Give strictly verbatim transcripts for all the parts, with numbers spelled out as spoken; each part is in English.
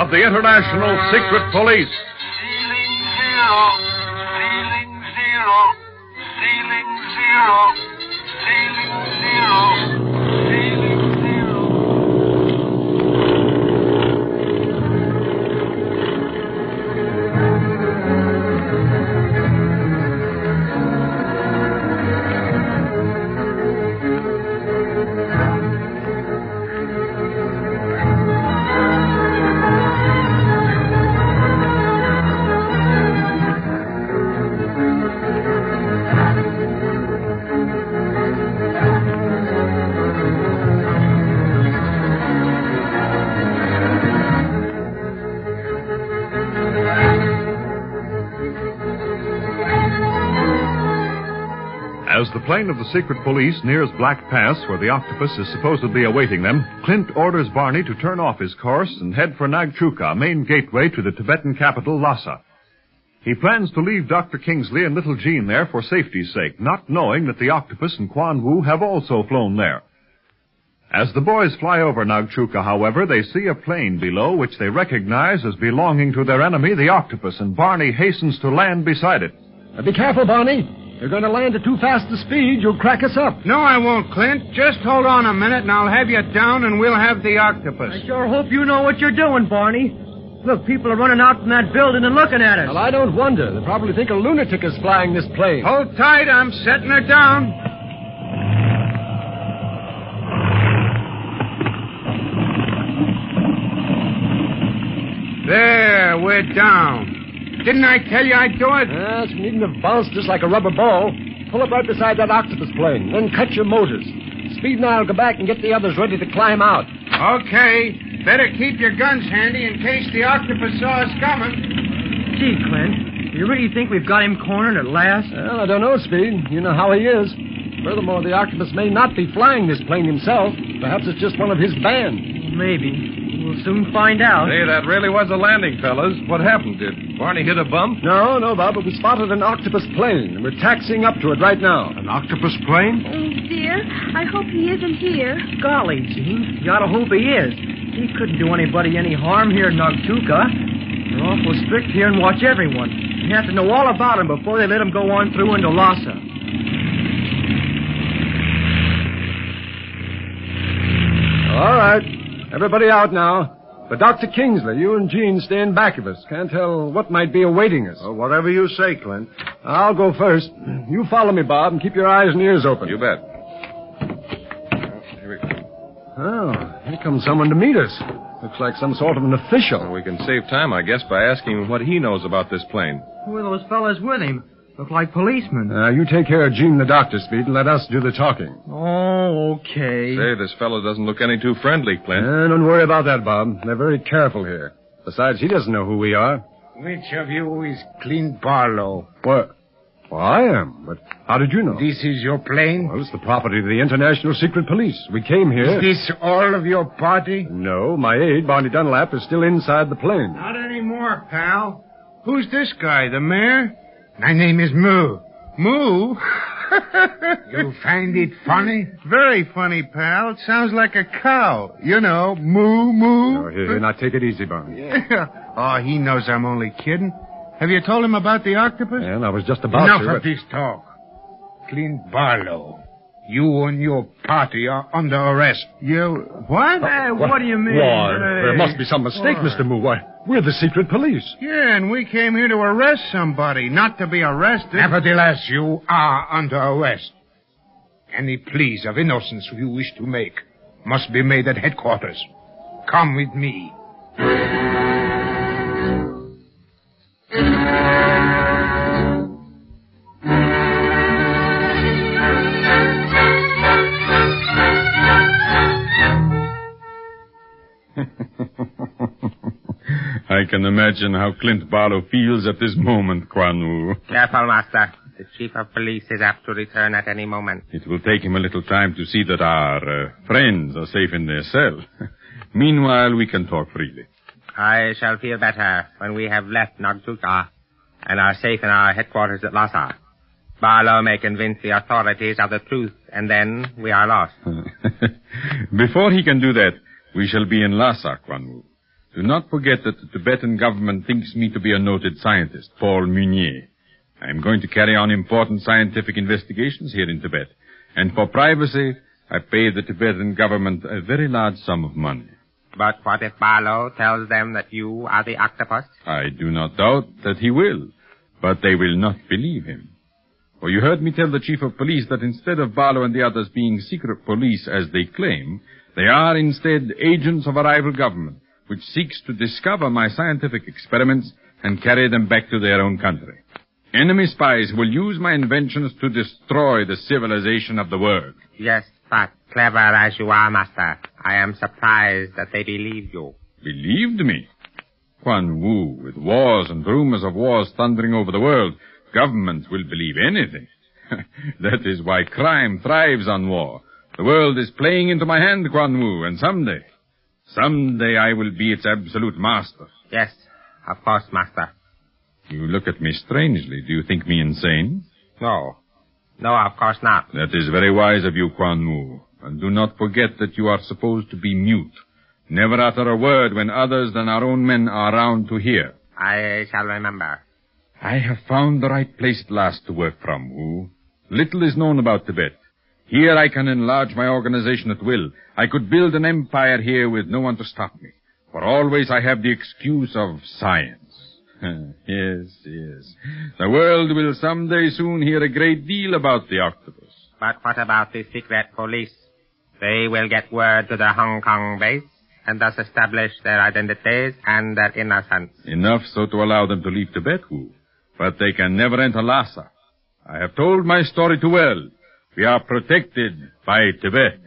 of the International Secret Police. Ceiling zero, ceiling zero, ceiling zero, ceiling zero, ceiling zero. As the plane of the secret police nears Black Pass, where the octopus is supposedly awaiting them, Clint orders Barney to turn off his course and head for Nagchuka, main gateway to the Tibetan capital, Lhasa. He plans to leave Doctor Kingsley and little Jean there for safety's sake, not knowing that the octopus and Quan Wu have also flown there. As the boys fly over Nagchuka, however, they see a plane below which they recognize as belonging to their enemy, the octopus, and Barney hastens to land beside it. Uh, be careful, Barney. You're going to land at too fast a speed. You'll crack us up. No, I won't, Clint. Just hold on a minute, and I'll have you down, and we'll have the octopus. I sure hope you know what you're doing, Barney. Look, people are running out from that building and looking at us. Well, I don't wonder. They probably think a lunatic is flying this plane. Hold tight. I'm setting her down. There, we're down. Didn't I tell you I'd do it? Yes, you needn't have bounced just like a rubber ball. Pull up right beside that octopus plane, then cut your motors. Speed and I'll go back and get the others ready to climb out. Okay. Better keep your guns handy in case the octopus saw us coming. Gee, Clint, do you really think we've got him cornered at last? Well, I don't know, Speed. You know how he is. Furthermore, the octopus may not be flying this plane himself. Perhaps it's just one of his band. Maybe. We'll soon find out. Hey, that really was a landing, fellas. What happened? Did Barney hit a bump? No, no, Bob, but we spotted an octopus plane, and we're taxiing up to it right now. An octopus plane? Oh, dear. I hope he isn't here. Golly, Gene, you ought to hope he is. He couldn't do anybody any harm here in Nagchuka. They're awful strict here and watch everyone. You have to know all about him before they let him go on through into Lhasa. All right. Everybody out now. But Doctor Kingsley, you and Jean stay in back of us. Can't tell what might be awaiting us. Well, whatever you say, Clint. I'll go first. You follow me, Bob, and keep your eyes and ears open. You bet. Here we go. Oh, here comes someone to meet us. Looks like some sort of an official. Well, we can save time, I guess, by asking him what he knows about this plane. Who are those fellas with him? Look like policemen. Uh, you take care of Jean and the doctor, Speed, and let us do the talking. Oh, okay. Say, this fellow doesn't look any too friendly, Clint. Uh, don't worry about that, Bob. They're very careful here. Besides, he doesn't know who we are. Which of you is Clint Barlow? What? Well, I am, but how did you know? This is your plane? Well, it's the property of the International Secret Police. We came here... Is this all of your party? No, my aide, Barney Dunlap, is still inside the plane. Not anymore, pal. Who's this guy, the mayor? My name is Moo. Moo? You find it funny? Very funny, pal. It sounds like a cow. You know, moo, moo. Oh, here, here, now take it easy, Barney. Yeah. Oh, he knows I'm only kidding. Have you told him about the octopus? And I was just about Enough to... of this talk. Clint Barlow. You and your party are under arrest. You... What? Hey, what do you mean? Why, Hey. there must be some mistake, Why? Mister Moo. Why, we're the secret police. Yeah, and we came here to arrest somebody, not to be arrested. Nevertheless, you are under arrest. Any pleas of innocence you wish to make must be made at headquarters. Come with me. I can imagine how Clint Barlow feels at this moment, Quan Wu. Careful, Master. The chief of police is apt to return at any moment. It will take him a little time to see that our uh, friends are safe in their cell. Meanwhile, we can talk freely. I shall feel better when we have left Nagchuka and are safe in our headquarters at Lhasa. Barlow may convince the authorities of the truth, and then we are lost. Before he can do that, we shall be in Lhasa, Quan Wu. Do not forget that the Tibetan government thinks me to be a noted scientist, Paul Munier. I am going to carry on important scientific investigations here in Tibet. And for privacy, I pay the Tibetan government a very large sum of money. But what if Barlow tells them that you are the octopus? I do not doubt that he will, but they will not believe him. For you heard me tell the chief of police that instead of Barlow and the others being secret police as they claim, they are instead agents of a rival government, which seeks to discover my scientific experiments and carry them back to their own country. Enemy spies will use my inventions to destroy the civilization of the world. Yes, but clever as you are, Master, I am surprised that they believed you. Believed me? Quan Wu, with wars and rumors of wars thundering over the world, governments will believe anything. That is why crime thrives on war. The world is playing into my hand, Quan Wu, and someday, someday I will be its absolute master. Yes, of course, Master. You look at me strangely. Do you think me insane? No. No, of course not. That is very wise of you, Quan Wu. And do not forget that you are supposed to be mute. Never utter a word when others than our own men are around to hear. I shall remember. I have found the right place at last to work from, Wu. Little is known about Tibet. Here I can enlarge my organization at will. I could build an empire here with no one to stop me. For always I have the excuse of science. Yes, yes. The world will someday soon hear a great deal about the octopus. But what about the secret police? They will get word to the Hong Kong base and thus establish their identities and their innocence. Enough so to allow them to leave Tibet, Wu. But they can never enter Lhasa. I have told my story too well. We are protected by Tibet.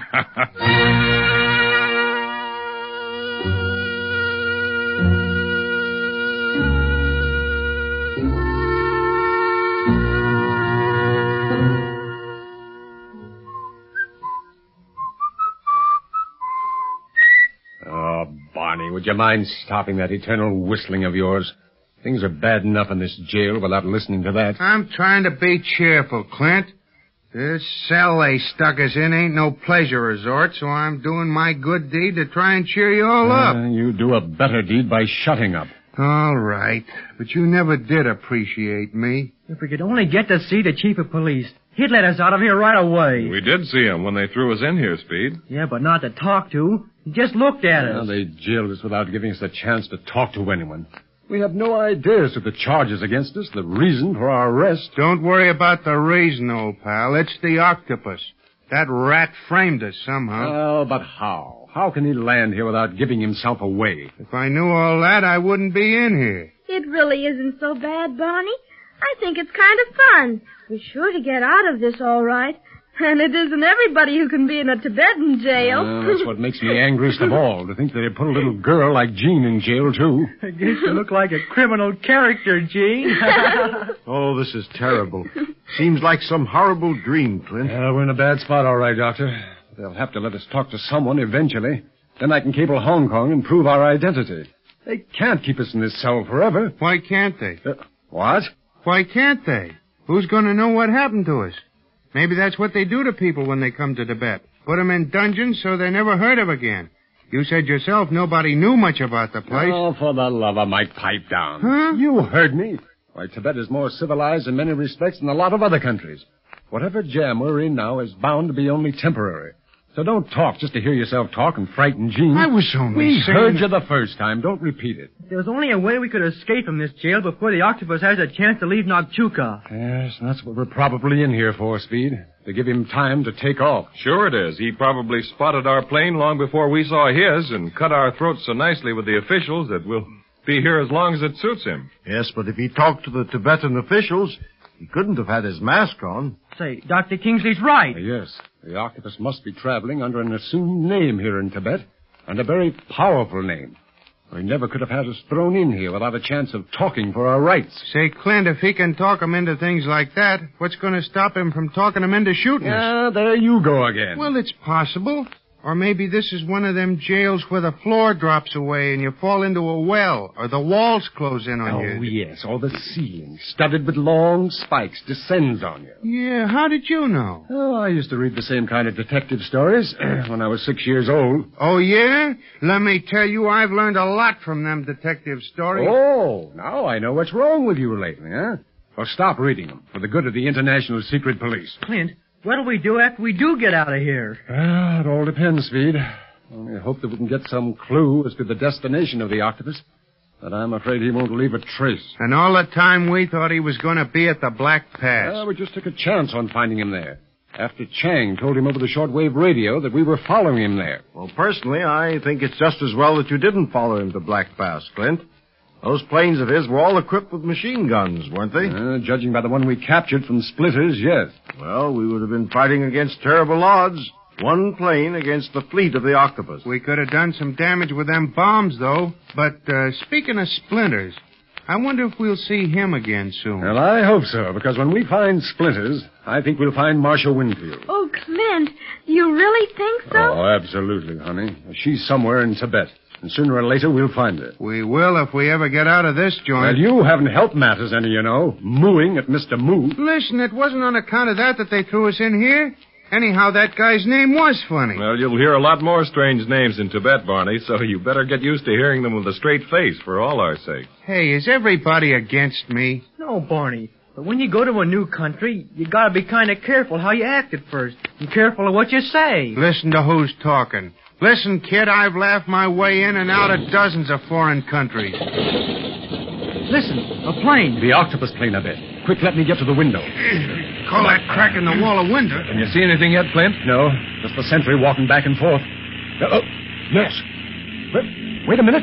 Would you mind stopping that eternal whistling of yours? Things are bad enough in this jail without listening to that. I'm trying to be cheerful, Clint. This cell they stuck us in ain't no pleasure resort, so I'm doing my good deed to try and cheer you all up. Uh, you do a better deed by shutting up. All right, but you never did appreciate me. If we could only get to see the chief of police, he'd let us out of here right away. We did see him when they threw us in here, Speed. Yeah, but not to talk to. He just looked at well, us. They jailed us without giving us a chance to talk to anyone. We have no idea as to the charges against us, the reason for our arrest. Don't worry about the reason, old pal. It's the octopus. That rat framed us somehow. Well, but how? How can he land here without giving himself away? If I knew all that, I wouldn't be in here. It really isn't so bad, Barney. I think it's kind of fun. We're sure to get out of this all right. And it isn't everybody who can be in a Tibetan jail. Uh, that's what makes me angriest of all, to think that they put a little girl like Jean in jail, too. I guess you look like a criminal character, Jean. Oh, this is terrible. Seems like some horrible dream, Clint. Uh, we're in a bad spot, all right, Doctor. They'll have to let us talk to someone eventually. Then I can cable Hong Kong and prove our identity. They can't keep us in this cell forever. Why can't they? Uh, what? Why can't they? Who's going to know what happened to us? Maybe that's what they do to people when they come to Tibet. Put them in dungeons so they're never heard of again. You said yourself nobody knew much about the place. Oh, for the love of Mike, pipe down. Huh? You heard me. Why, Tibet is more civilized in many respects than a lot of other countries. Whatever jam we're in now is bound to be only temporary. So don't talk just to hear yourself talk and frighten Jean. I was only We saying... heard you the first time. Don't repeat it. There's only a way we could escape from this jail before the octopus has a chance to leave Nagchuka. Yes, that's what we're probably in here for, Speed. To give him time to take off. Sure it is. He probably spotted our plane long before we saw his and cut our throats so nicely with the officials that we'll be here as long as it suits him. Yes, but if he talked to the Tibetan officials, he couldn't have had his mask on. Say, Doctor Kingsley's right. Uh, yes, the octopus must be traveling under an assumed name here in Tibet, and a very powerful name. He never could have had us thrown in here without a chance of talking for our rights. Say, Clint, if he can talk them into things like that, what's going to stop him from talking them into shooting us? Yeah, there you go again. Well, it's possible. Or maybe this is one of them jails where the floor drops away and you fall into a well, or the walls close in on Oh, you. yes, or the ceiling, studded with long spikes, descends on you. Yeah, how did you know? Oh, I used to read the same kind of detective stories when I was six years old. Oh, yeah? Let me tell you, I've learned a lot from them detective stories. Oh, now I know what's wrong with you lately, huh? Well, stop reading them for the good of the International Secret Police. Clint, what'll we do after we do get out of here? Well, it all depends, Speed. Only I hope that we can get some clue as to the destination of the octopus. But I'm afraid he won't leave a trace. And all the time we thought he was going to be at the Black Pass. Well, we just took a chance on finding him there. After Chang told him over the shortwave radio that we were following him there. Well, personally, I think it's just as well that you didn't follow him to Black Pass, Clint. Those planes of his were all equipped with machine guns, weren't they? Uh, judging by the one we captured from Splitters, yes. Well, we would have been fighting against terrible odds. One plane against the fleet of the octopus. We could have done some damage with them bombs, though. But uh, speaking of Splinters, I wonder if we'll see him again soon. Well, I hope so, because when we find Splinters, I think we'll find Marshal Winfield. Oh, Clint, you really think so? Oh, absolutely, honey. She's somewhere in Tibet. And sooner or later, we'll find her. We will if we ever get out of this joint. Well, you haven't helped matters any, you know. Mooing at Mister Moo. Listen, it wasn't on account of that that they threw us in here. Anyhow, that guy's name was funny. Well, you'll hear a lot more strange names in Tibet, Barney, so you better get used to hearing them with a straight face for all our sake. Hey, is everybody against me? No, Barney. But when you go to a new country, you gotta be kind of careful how you act at first. And careful of what you say. Listen to who's talking. Listen, kid, I've laughed my way in and out of dozens of foreign countries. Listen, a plane. The octopus plane, I bet. Quick, let me get to the window. Call that crack in the wall a window. Can you see anything yet, Clint? No, just the sentry walking back and forth. Uh, oh, yes. Wait, wait a minute.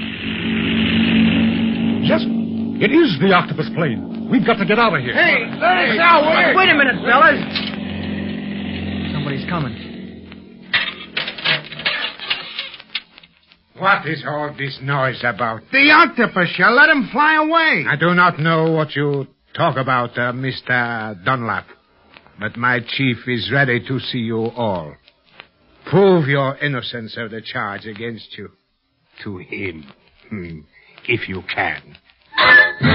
Yes, it is the octopus plane. We've got to get out of here. Hey, hey, now, wait. Wait a minute, fellas. Somebody's coming. What is all this noise about? The octopus, you let him fly away. I do not know what you talk about, uh, Mister Dunlap. But my chief is ready to see you all. Prove your innocence of the charge against you. To him. Hmm. If you can.